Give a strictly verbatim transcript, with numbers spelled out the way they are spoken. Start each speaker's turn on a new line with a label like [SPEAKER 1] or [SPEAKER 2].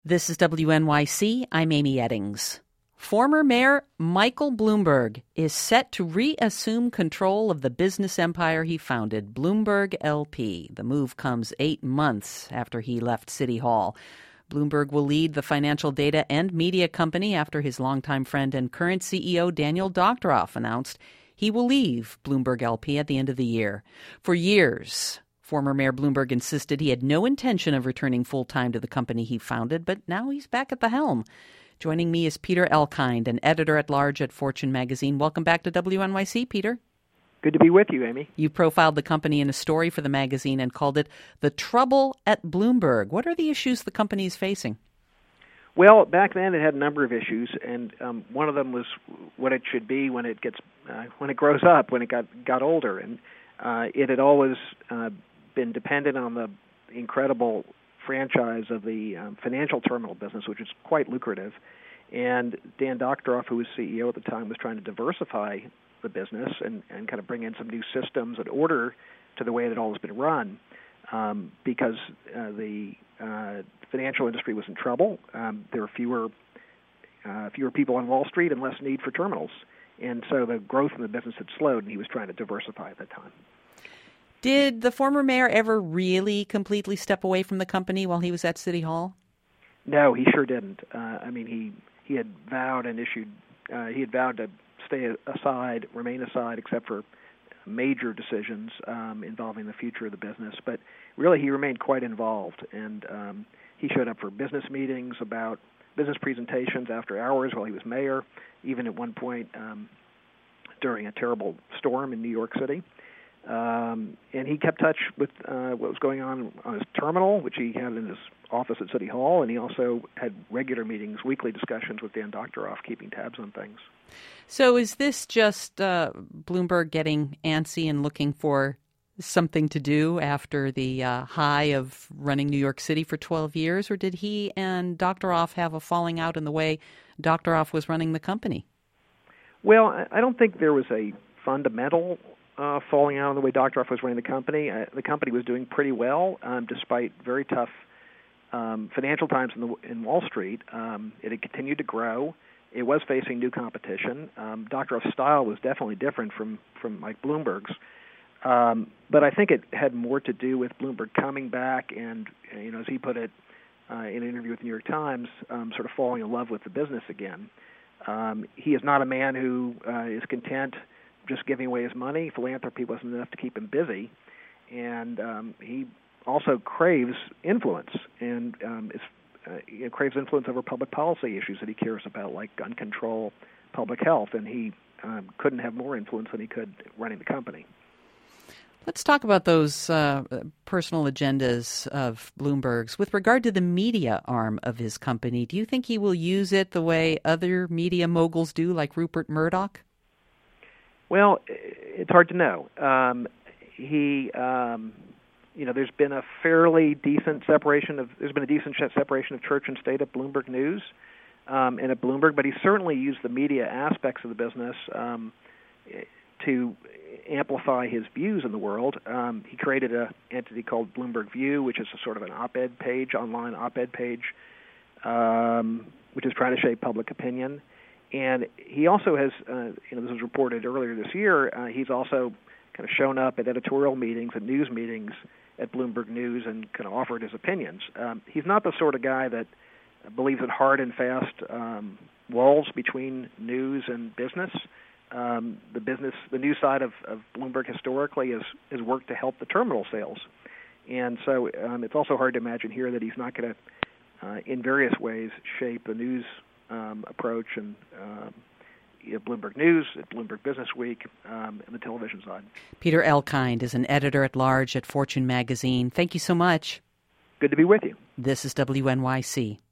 [SPEAKER 1] This is W N Y C. I'm Amy Eddings. Former Mayor Michael Bloomberg is set to reassume control of the business empire he founded, Bloomberg L P. The move comes eight months after he left City Hall. Bloomberg will lead the financial data and media company after his longtime friend and current C E O Daniel Doctoroff announced he will leave Bloomberg L P at the end of the year. For years, former Mayor Bloomberg insisted he had no intention of returning full-time to the company he founded, but now he's back at the helm. Joining me is Peter Elkind, an editor-at-large at Fortune magazine. Welcome back to W N Y C, Peter.
[SPEAKER 2] Good to be with you, Amy.
[SPEAKER 1] You profiled the company in a story for the magazine and called it The Trouble at Bloomberg. What are the issues the company is facing?
[SPEAKER 2] Well, back then it had a number of issues, and um, one of them was what it should be when it gets uh, when it grows up, when it got got older, and uh, it had always uh, been dependent on the incredible franchise of the um, financial terminal business, which is quite lucrative. And Dan Doctoroff, who was C E O at the time, was trying to diversify the business and, and kind of bring in some new systems and order to the way it had always been run, um, because uh, the uh, financial industry was in trouble. Um, there were fewer uh, fewer people on Wall Street and less need for terminals. And so the growth in the business had slowed, and he was trying to diversify at that time.
[SPEAKER 1] Did the former mayor ever really completely step away from the company while he was at City Hall?
[SPEAKER 2] No, he sure didn't. Uh, I mean, he, he had vowed and issued, uh, he had vowed to stay aside, remain aside, except for major decisions um, involving the future of the business. But really, he remained quite involved, and um, he showed up for business meetings about business presentations after hours while he was mayor, even at one point um, during a terrible storm in New York City. Um, and he kept touch with uh, what was going on on his terminal, which he had in his office at City Hall, and he also had regular meetings, weekly discussions with Dan Doctoroff, keeping tabs on things.
[SPEAKER 1] So is this just uh, Bloomberg getting antsy and looking for something to do after the uh, high of running New York City for twelve years, or did he and Doctoroff have a falling out in the way Doctoroff was running the company?
[SPEAKER 2] Well, I don't think there was a fundamental Uh, falling out of the way Doctoroff was running the company. Uh, the company was doing pretty well, um, despite very tough um, financial times in, the, in Wall Street. Um, it had continued to grow. It was facing new competition. Um, Doctoroff's style was definitely different from, from Mike Bloomberg's. Um, but I think it had more to do with Bloomberg coming back and, you know, as he put it uh, in an interview with the New York Times, um, sort of falling in love with the business again. Um, he is not a man who uh, is content just giving away his money. Philanthropy wasn't enough to keep him busy, and um, he also craves influence, and um, is, uh, he craves influence over public policy issues that he cares about, like gun control, public health, and he um, couldn't have more influence than he could running the company.
[SPEAKER 1] Let's talk about those uh, personal agendas of Bloomberg's. With regard to the media arm of his company, do you think he will use it the way other media moguls do, like Rupert Murdoch?
[SPEAKER 2] Well, it's hard to know. Um, he, um, you know, there's been a fairly decent separation of, there's been a decent separation of church and state at Bloomberg News um, and at Bloomberg, but he certainly used the media aspects of the business um, to amplify his views in the world. Um, he created an entity called Bloomberg View, which is a sort of an op-ed page, online op-ed page, um, which is trying to shape public opinion. And he also has, uh, you know, this was reported earlier this year, uh, he's also kind of shown up at editorial meetings and news meetings at Bloomberg News and kind of offered his opinions. Um, he's not the sort of guy that believes in hard and fast um, walls between news and business. Um, the business, the news side of, of Bloomberg historically has, has worked to help the terminal sales. And so um, it's also hard to imagine here that he's not going to, uh, in various ways, shape the news Um, approach and um, you know, Bloomberg News, at Bloomberg Business Week, um, and the television side.
[SPEAKER 1] Peter Elkind is an editor-at-large at Fortune magazine. Thank you so much.
[SPEAKER 2] Good to be with you.
[SPEAKER 1] This is W N Y C.